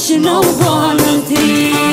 tash në u banën ti.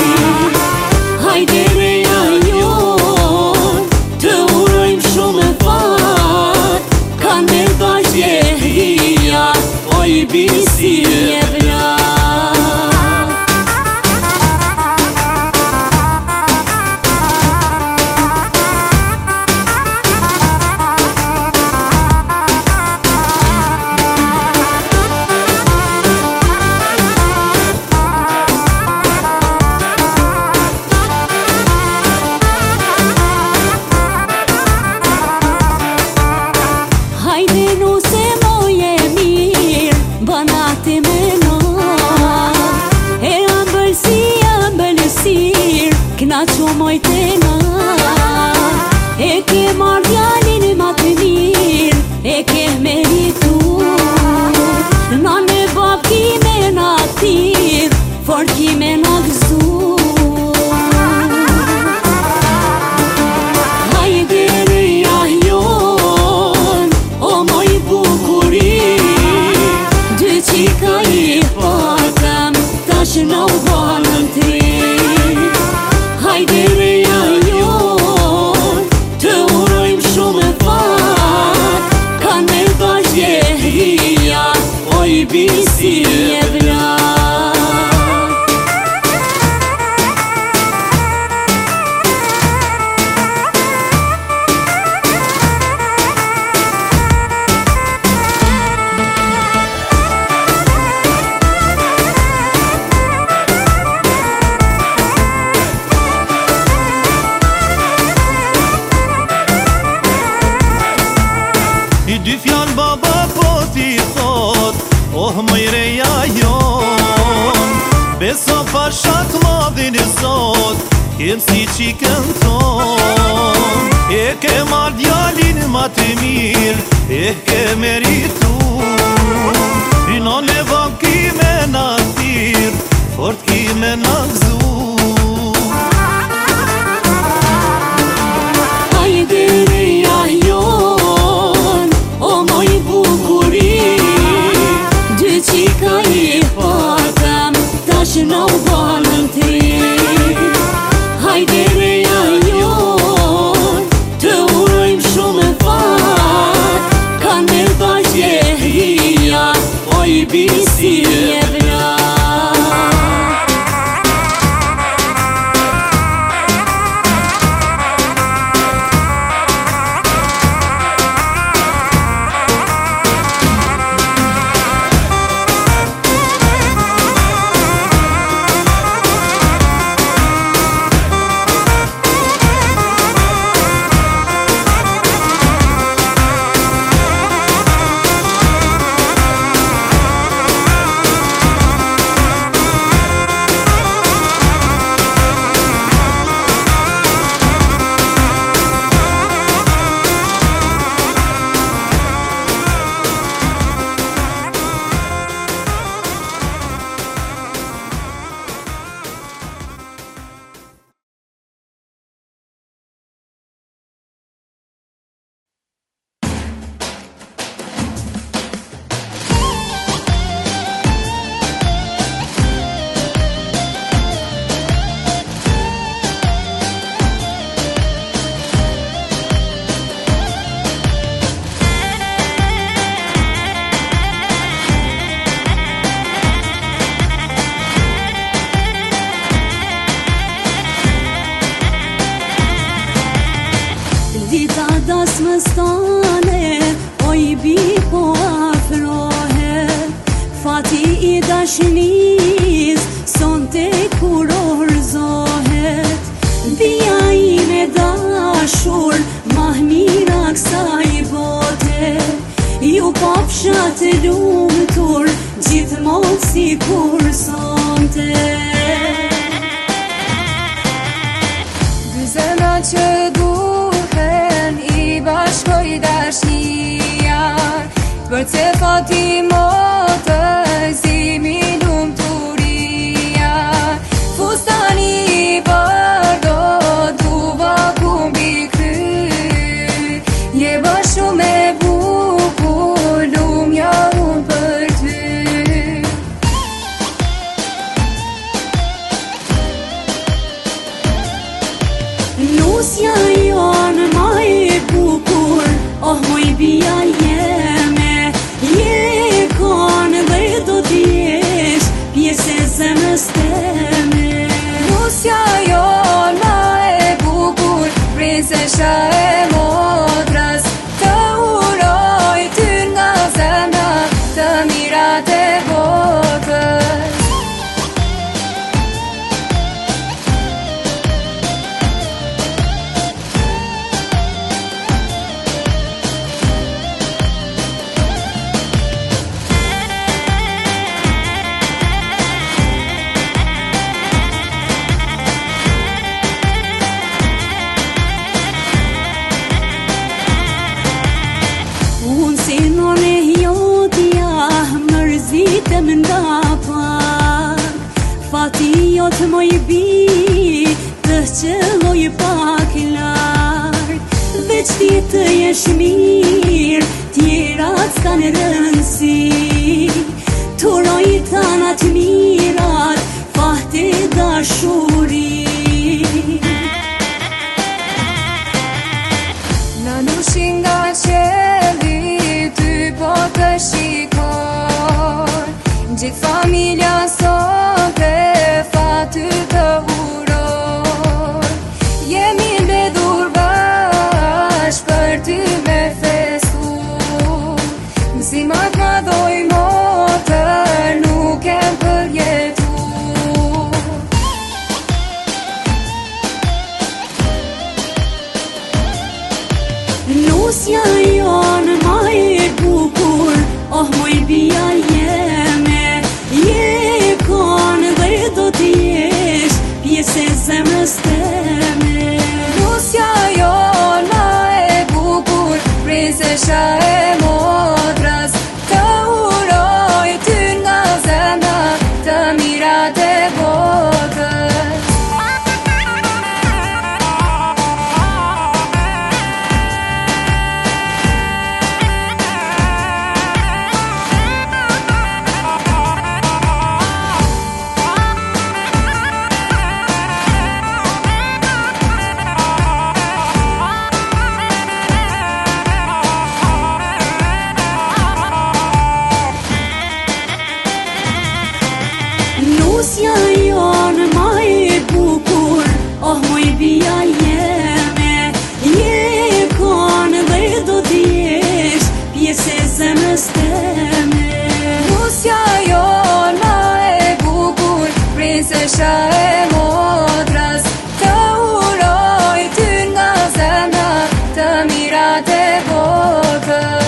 Hajde reja jon, të urojmë shumë e fat, kanë me bashkë hija, oj bisi e vlat. Kna që mojtena, e ke marrë djalin ma të mirë, e ke meritu. Na me bab kime na tir, fort kime na gëzu. Hajde reja jon, o moj bukuri, dy qika i patëm, tash në u banën tri. Hajde reja jon, të urojmë shumë e fat, kanë me bashkë hija, oj bisi e vlat. Dy fjallë baba po t'i thot, oh mëj reja jon, beso pashat madhin e zot, kem si qikën ton. E ke marrë djalin ma të mirë, e ke meritu. Rina ne vak kime na tir, fort kime na gëzu. Hajde reja jon, o moj bukuri, dy qika i patëm, tash në u banën tri. Hajde reja jon, të urojmë shumë e fat, kanë me bashkë hija, oj bisi e vlat. Das më stane, oj bi po afrohet, fati i dashnis, son te kur orzohet. Bia i me dashur, mah mira kësaj bote, ju papsha të lumtur, gjithmonë si kur sonte. Gëzëna që bashkoj dashnia, për të Fatimotë zimi lumturia. Fustani i bardho duva kumbi kry, je bashku me bukur lumja unë për ty. Nusja janë ma e bukur, oh moj bia jeme, je kanë dhe do t'jesh pjesë e zemrës teme. Nusja janë ma e bukur, princesha e modras, të uroj ty nga zemra, të mirat e botës. Më nga pak fati jotë moj bi të qëlloj pak larg, veç ti të jesh mirë, tjerat s'kan rëndësi, turoj tanat mirat, fati dashuri. Në nushin nga qeli, ty po të shikoj, gjithë familja sote faty të uroj. Jemi mbledhur bashkë për ty me festu, si ma t'madhoj motër, nuk kem përjetu. Nusja janë ma e bukur, oh moj bia jeme, je kanë dhe do t'jesh pjesë e zemrës teme. Nusja janë ma e bukur, princesha e modras, të uroj ty nga zemra, të mirat e botës. Nusja janë ma e bukur, oh moj bia jeme, je kanë dhe do t'jesh pjesë e zemrës teme. Nusja janë ma e bukur, princesha e modras, të uroj ty nga zemra, të mirat e botës.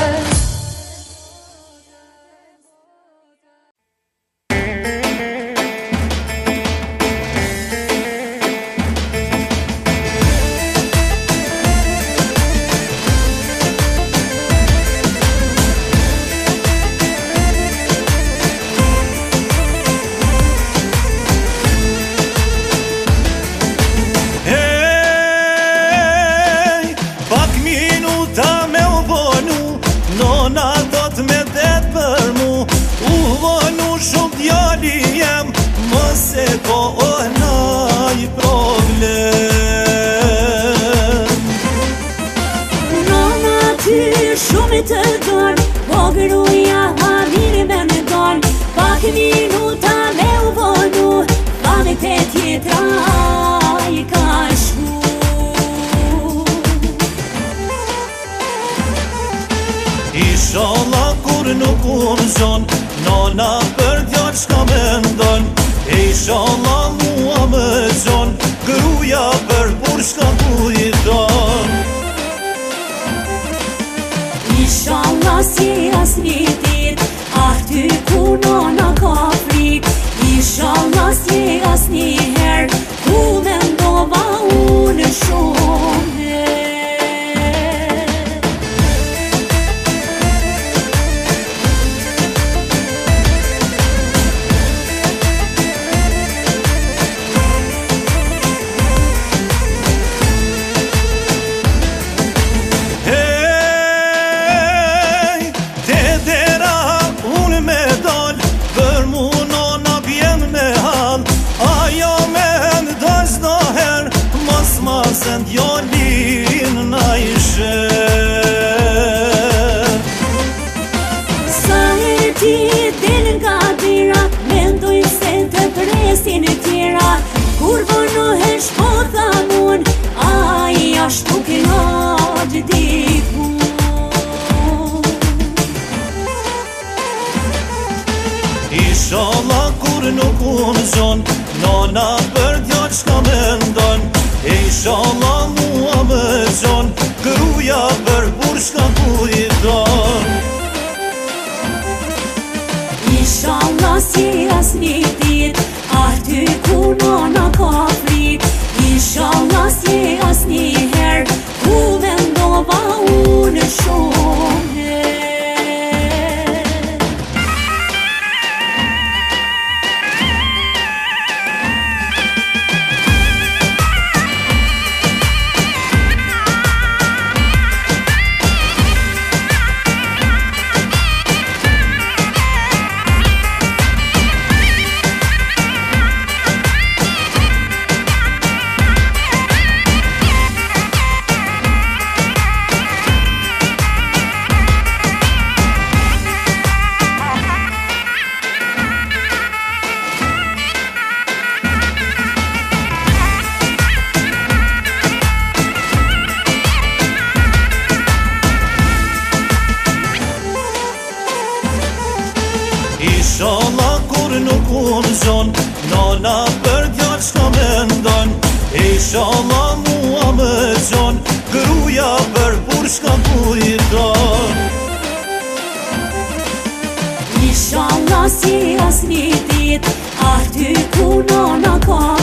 Se ko naj problem. Nona ty shumë të dorë, po gruja ha mirë me në dorë, pak minuta me u vonu, banët e tjetra i ka shku. Inshallah kur nuk unë zonë, nona për djallë shka me ndonë, inshallah mua më zonë, gruja për kur shka kujton. Inshallah si asni dit, ty ku nona ka frik, inshallah si asni her, ku me ndova unë shumë her. s'ma se ndjallin na ishe. Sa herë ti del nga dera, mendoj se të presin e tjera. Kur vonohesh po thamun, ai ashtu kënaq diku. Inshallah kur nuk unë zon, nona për djallë shka me ndon. Inshallah mua më zon, gruja për bur shka ku i don. Inshallah si as një dit, aty ku nona ka frit. Inshallah si as një her, ku vendova unë shumë her. Inshallah kur nuk unë zon, nona për djallë shka me ndon. Inshallah mua më zon, gruja për bur shka ku i don. Inshallah si as një dit, aty ku nona ka